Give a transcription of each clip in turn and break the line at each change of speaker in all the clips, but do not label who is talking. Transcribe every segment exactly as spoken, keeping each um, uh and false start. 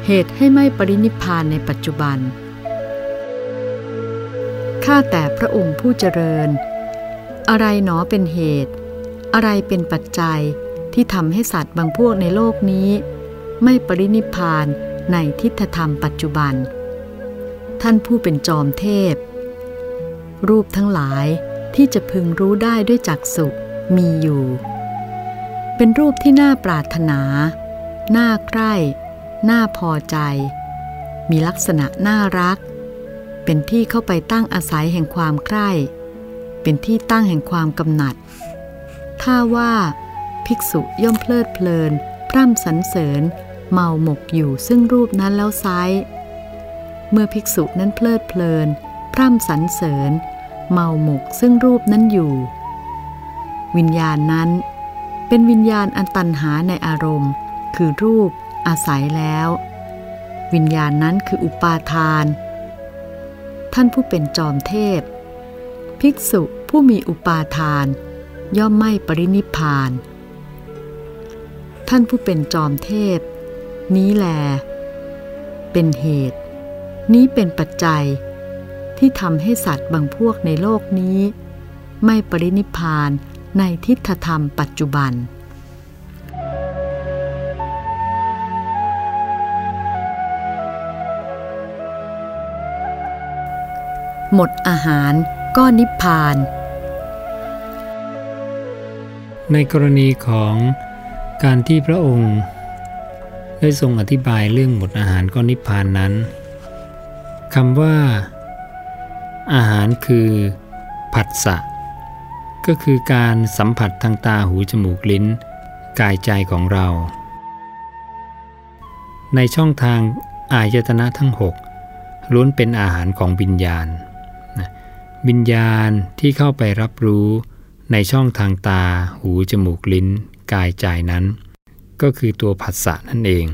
เหตุให้ไม่ปรินิพพานในปัจจุบันข้าแต่พระองค์ผู้เจริญอะไรหนอเป็นเหตุอะไรเป็นปัจจัยที่ทำให้สัตว์บางพวกในโลกนี้ไม่ปรินิพพานในทิฏฐธรรมปัจจุบันท่านผู้เป็นจอมเทพรูปทั้งหลายที่จะพึงรู้ได้ด้วยจักษุมีอยู่เป็นรูปที่น่าปรารถนาน่าใคร่น่าพอใจมีลักษณะน่ารักเป็นที่เข้าไปตั้งอาศัยแห่งความใคร่เป็นที่ตั้งแห่งความกำหนัดถ้าว่าภิกษุย่อมเพลิดเพลินพร่ำสรรเสริญเมาหมกอยู่ซึ่งรูปนั้นแล้วไซร้เมื่อภิกษุนั้นเพลิดเพลินพร่ำสรรเสริญเมาหมกซึ่งรูปนั้นอยู่วิญญาณนั้นเป็นวิญญาณอันตัณหาในอารมณ์คือรูปอาศัยแล้ววิญญาณนั้นคืออุปาทานท่านผู้เป็นจอมเทพภิกษุผู้มีอุปาทานย่อมไม่ปรินิพพานท่านผู้เป็นจอมเทพนี้แลเป็นเหตุนี้เป็นปัจจัยที่ทำให้สัตว์บางพวกในโลกนี้ไม่ปรินิพพานในทิฏฐธรรมปัจจุบันหมดอาหารก็นิพพาน
ในกรณีของการที่พระองค์ได้ทรงอธิบายเรื่องหมดอาหารก็นิพพานนั้นคำว่าอาหารคือผัสสะก็คือการสัมผัสทางตาหูจมูกลิ้นกายใจของเราในช่องทางอายตนะทั้งหกล้วนเป็นอาหารของวิญญาณวิญญาณที่เข้าไปรับรู้ในช่องทางตาหูจมูกลิ้นกายใจนั้นก็คือตัวผัสสะนั่นเอง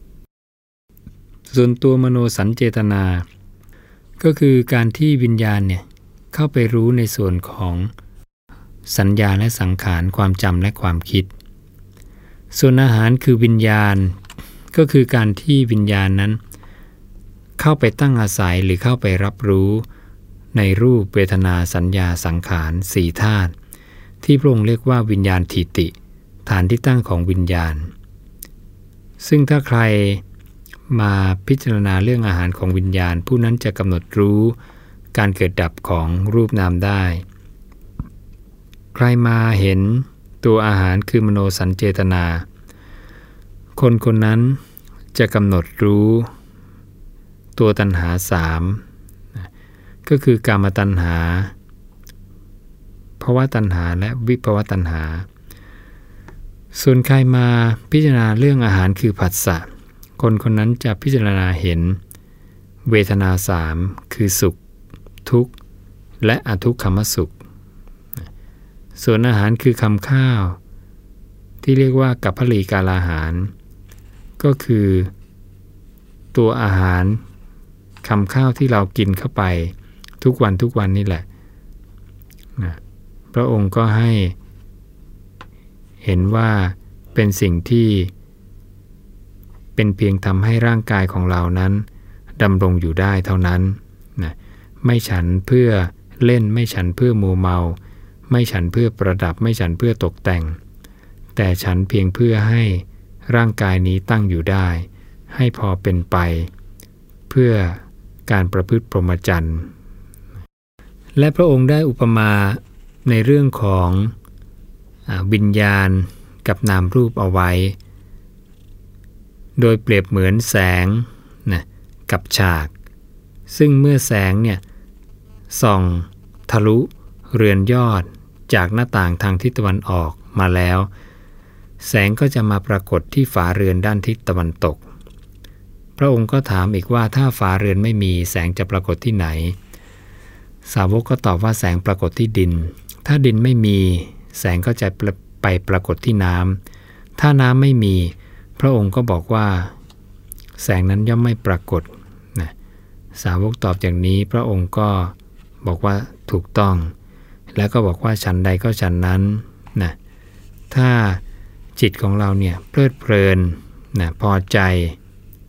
ส่วนตัวมโนสัญเจตนาก็คือการที่วิญญาณเนี่ยเข้าไปรู้ในส่วนของสัญญาและสังขารความจำและความคิดส่วนอาหารคือวิญญาณก็คือการที่วิญญาณนั้นเข้าไปตั้งอาศัยหรือเข้าไปรับรู้ในรูปเวทนาสัญญาสังขารสี่ธาตุที่พระองค์เรียกว่าวิญญาณทิฏฐิฐานที่ตั้งของวิญญาณซึ่งถ้าใครมาพิจารณาเรื่องอาหารของวิญญาณผู้นั้นจะกำหนดรู้การเกิดดับของรูปนามได้ใครมาเห็นตัวอาหารคือมโนสัญเจตนาคนคนนั้นจะกำหนดรู้ตัวตัณหาสามก็คือกามตัณหาภวตัณหาและวิภวตัณหาส่วนใครมาพิจารณาเรื่องอาหารคือผัสสะคนคนนั้นจะพิจารณาเห็นเวทนาสามคือสุขทุกข์และอทุกขมสุขส่วนอาหารคือคำข้าวที่เรียกว่ากัปพลีกาลาหารก็คือตัวอาหารคำข้าวที่เรากินเข้าไปทุกวันทุกวันนี่แหละนะพระองค์ก็ให้เห็นว่าเป็นสิ่งที่เป็นเพียงทำให้ร่างกายของเรานั้นดำรงอยู่ได้เท่านั้นนะไม่ฉันเพื่อเล่นไม่ฉันเพื่อมัวเมาไม่ฉันเพื่อประดับไม่ฉันเพื่อตกแต่งแต่ฉันเพียงเพื่อให้ร่างกายนี้ตั้งอยู่ได้ให้พอเป็นไปเพื่อการประพฤติพรหมจรรย์และพระองค์ได้อุปมาในเรื่องของวิญญาณกับนามรูปเอาไว้โดยเปรียบเหมือนแสงนะกับฉากซึ่งเมื่อแสงเนี่ยส่องทะลุเรือนยอดจากหน้าต่างทางทิศตะวันออกมาแล้วแสงก็จะมาปรากฏที่ฝาเรือนด้านทิศตะวันตกพระองค์ก็ถามอีกว่าถ้าฝาเรือนไม่มีแสงจะปรากฏที่ไหนสาวกก็ตอบว่าแสงปรากฏที่ดินถ้าดินไม่มีแสงก็จะไปปรากฏที่น้ำถ้าน้ำไม่มีพระองค์ก็บอกว่าแสงนั้นย่อมไม่ปรากฏนะสาวกตอบอย่างนี้พระองค์ก็บอกว่าถูกต้องแล้วก็บอกว่าฉันใดก็ฉันนั้นนะถ้าจิตของเราเนี่ยเพลิดเพลินนะพอใจ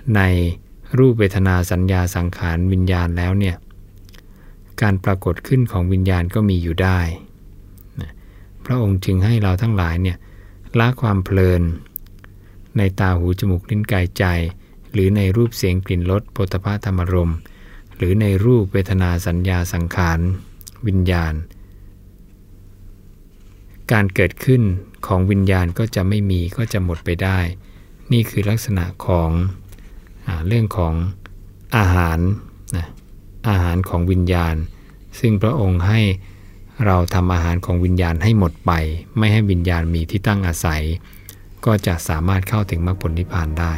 ในรูปเวทนาสัญญาสังขารวิญญาณแล้วเนี่ยการปรากฏขึ้นของวิญญาณก็มีอยู่ได้นะพระองค์จึงให้เราทั้งหลายเนี่ยละความเพลินในตาหูจมูกลิ้นกายใจหรือในรูปเสียงกลิ่นรสโผฏฐัพพะธรรมารมณ์หรือในรูปเวทนาสัญญาสังขารวิญญาณการเกิดขึ้นของวิญญาณก็จะไม่มีก็จะหมดไปได้นี่คือลักษณะของอ่าเรื่องของอาหารนะอาหารของวิญญาณซึ่งพระองค์ให้เราทำอาหารของวิญญาณให้หมดไปไม่ให้วิญญาณมีที่ตั้งอาศัยก็จะสามารถเข้าถึงมรรคผลนิพพานได้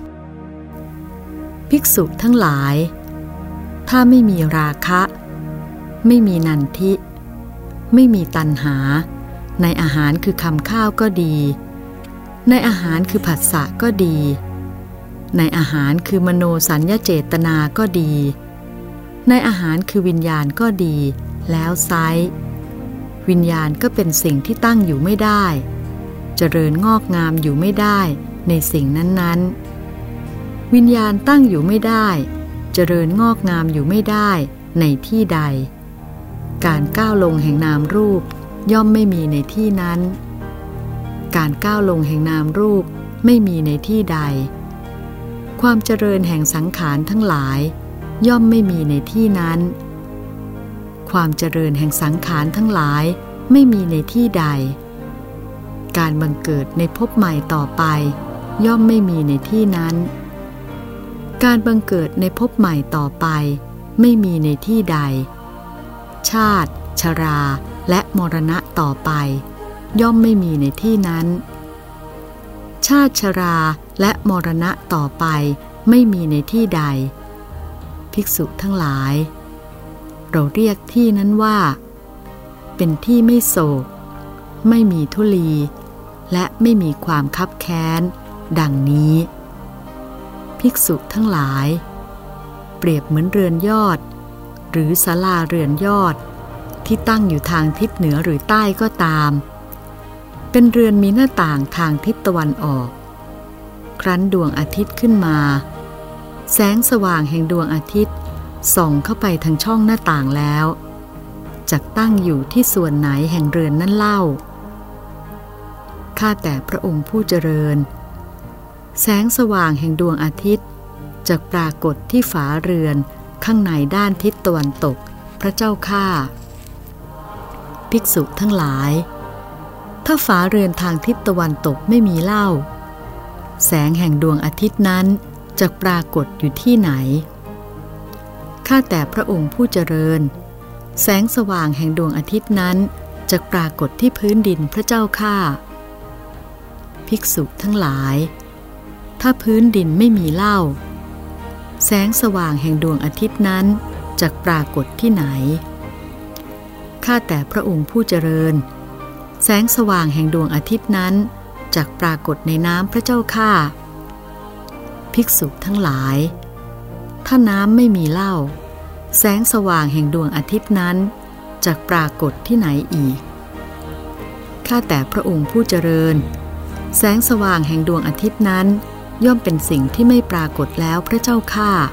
ภิกษุทั้งหลายถ้าไม่มีราคะไม่มีนันทิไม่มีตัณหาในอาหารคือคำข้าวก็ดีในอาหารคือผัสสะก็ดีในอาหารคือมโนสัญญเจตนาก็ดีในอาหารคือวิญญาณก็ดีแล้วไซร้วิญญาณก็เป็นสิ่งที่ตั้งอยู่ไม่ได้เจริญงอกงามอยู่ไม่ได้ในสิ่งนั้นๆวิญญาณตั้งอยู่ไม่ได้เจริญงอกงามอยู่ไม่ได้ในที่ใดการก้าวลงแห่งนามรูปย่อมไม่มีในที่นั้นการก้าวลงแห่งนามรูปไม่มีในที่ใดความเจริญแห่งสังขารทั้งหลายย่อมไม่มีในที่นั้นความเจริญแห่งสังขารทั้งหลายไม่มีในที่ใดการบังเกิดในภพใหม่ต่อไปย่อมไม่มีในที่นั้นการบังเกิดในภพใหม่ต่อไปไม่มีในที่ใดชาติชราและมรณะต่อไปย่อมไม่มีในที่นั้นชาติชราและมรณะต่อไปไม่มีในที่ใดภิกษุทั้งหลายเราเรียกที่นั้นว่าเป็นที่ไม่โศกไม่มีทุลีและไม่มีความคับแค้นดังนี้ภิกษุทั้งหลายเปรียบเหมือนเรือนยอดหรือศาลาเรือนยอดที่ตั้งอยู่ทางทิศเหนือหรือใต้ก็ตามเป็นเรือนมีหน้าต่างทางทิศตะวันออกครั้นดวงอาทิตย์ขึ้นมาแสงสว่างแห่งดวงอาทิตย์ส่องเข้าไปทางช่องหน้าต่างแล้วจักตั้งอยู่ที่ส่วนไหนแห่งเรือนนั้นเล่าข้าแต่พระองค์ผู้เจริญแสงสว่างแห่งดวงอาทิตย์จักปรากฏที่ฝาเรือนข้างในด้านทิศตะวันตกพระเจ้าข้าภิกษุทั้งหลายถ้าฝาเรือนทางทิศตะวันตกไม่มีเล่าแสงแห่งดวงอาทิตย์นั้นจักปรากฏอยู่ที่ไหนข้าแต่พระองค์ผู้เจริญแสงสว่างแห่งดวงอาทิตย์นั้นจักปรากฏที่พื้นดินพระเจ้าข้าภิกษุทั้งหลายถ้าพื้นดินไม่มีเล่าแสงสว่างแห่งดวงอาทิตย์นั้นจักปรากฏที่ไหนข้าแต่พระองค์ผู้เจริญแสงสว่างแห่งดวงอาทิตย์นั้นจักปรากฏในน้ำพระเจ้าข้าภิกษุทั้งหลายถ้าน้ำไม่มีเหล้าแสงสว่างแห่งดวงอาทิตย์นั้นจักปรากฏที่ไหนอีกข้าแต่พระองค์ผู้เจริญแสงสว่างแห่งดวงอาทิตย์นั้นย่อมเป็นสิ่งที่ไม่ปรากฏแล้วพระเจ้าข้า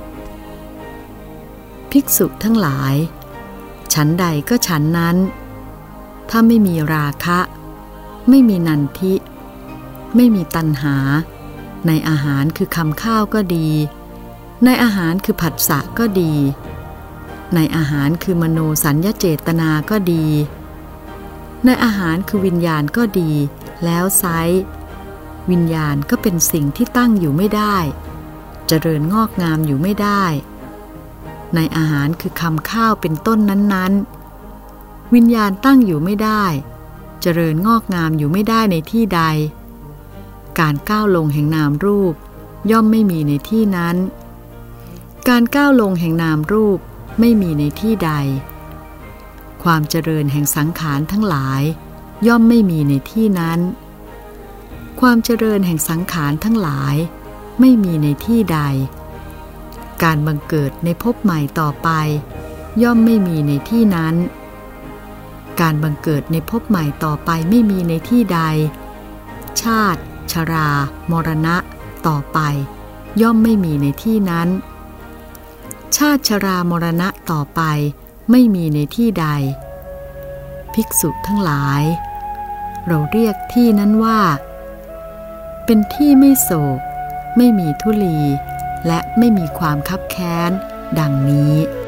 ภิกษุทั้งหลายฉันใดก็ฉันนั้นถ้าไม่มีราคะไม่มีนันทิไม่มีตัณหาในอาหารคือคำข้าวก็ดีในอาหารคือผัสสะก็ดีในอาหารคือมโนสัญญเจตนาก็ดีในอาหารคือวิญญาณก็ดีแล้วไซร้วิญญาณก็เป็นสิ่งที่ตั้งอยู่ไม่ได้เจริญงอกงามอยู่ไม่ได้ในอาหารคือคำข้าวเป็นต้นนั้นๆวิญญาณตั้งอยู่ไม่ได้เจริญงอกงามอยู่ไม่ได้ในที่ใดการก้าวลงแห่งนามรูปย่อมไม่มีในที่นั้นการก้าวลงแห่งนามรูปไม่มีในที่ใดความเจริญแห่งสังขารทั้งหลายย่อมไม่มีในที่นั้นความเจริญแห่งสังขารทั้งหลายไม่มีในที่ใดการบังเกิดในภพใหม่ต่อไปย่อมไม่มีในที่นั้นการบังเกิดในภพใหม่ต่อไปไม่มีในที่ใดชาติชรามรณะต่อไปย่อมไม่มีในที่นั้นชาติชรามรณะต่อไปไม่มีในที่ใดภิกษุทั้งหลายเราเรียกที่นั้นว่าเป็นที่ไม่โศกไม่มีทุลีและไม่มีความคับแค้นดังนี้